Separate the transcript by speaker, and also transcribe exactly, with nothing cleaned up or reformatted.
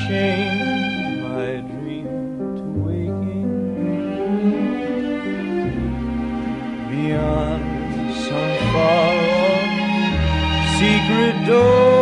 Speaker 1: change my dream to waking. Beyond some far off secret door,